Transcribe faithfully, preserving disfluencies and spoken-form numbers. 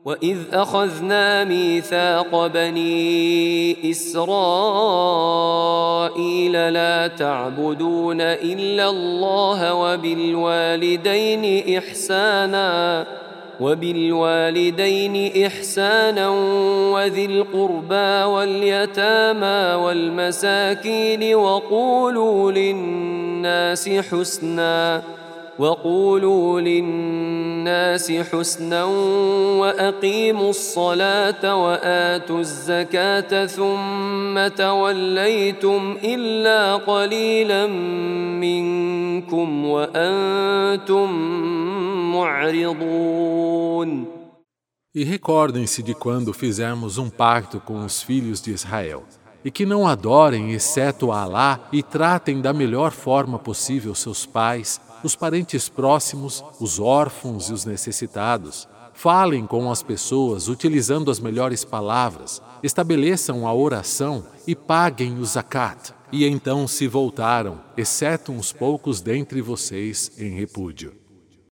وإذ أخذنا ميثاق بني إسرائيل لا تعبدون إلا الله وبالوالدين إحسانا وبالوالدين إحسانا وذي القربى واليتامى والمساكين وقولوا للناس حسنا وقولوا للناس حسنا وأقيموا الصلاة وآتوا الزكاة ثم توليتم إلا قليلا منكم وأنتم معرضون. E recordem-se de quando fizemos um pacto com os filhos de Israel, e que não adorem exceto a Alá e tratem da melhor forma possível seus pais, os parentes próximos, os órfãos e os necessitados. Falem com as pessoas utilizando as melhores palavras, estabeleçam a oração e paguem o zakat. E então se voltaram, exceto uns poucos dentre vocês, em repúdio.